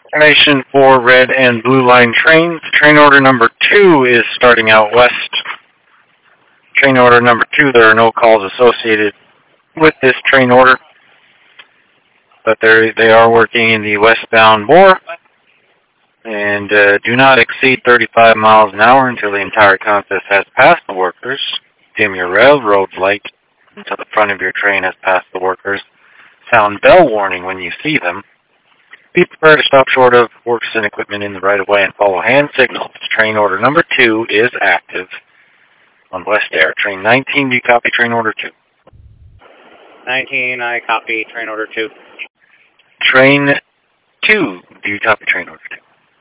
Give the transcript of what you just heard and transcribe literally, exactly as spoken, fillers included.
Information for red and blue line trains. Train order number two is starting out west. Train order number two, there are no calls associated with this train order, but they are working in the westbound bore, and uh, do not exceed thirty-five miles an hour until the entire consist has passed the workers. Dim your railroad light until the front of your train has passed the workers. Sound bell warning when you see them. Be prepared to stop short of works and equipment in the right-of-way and follow hand signals. Train order number two is active on West Air. Train nineteen, do you copy train order two? nineteen, I copy train order two. Train two, do you copy train order two?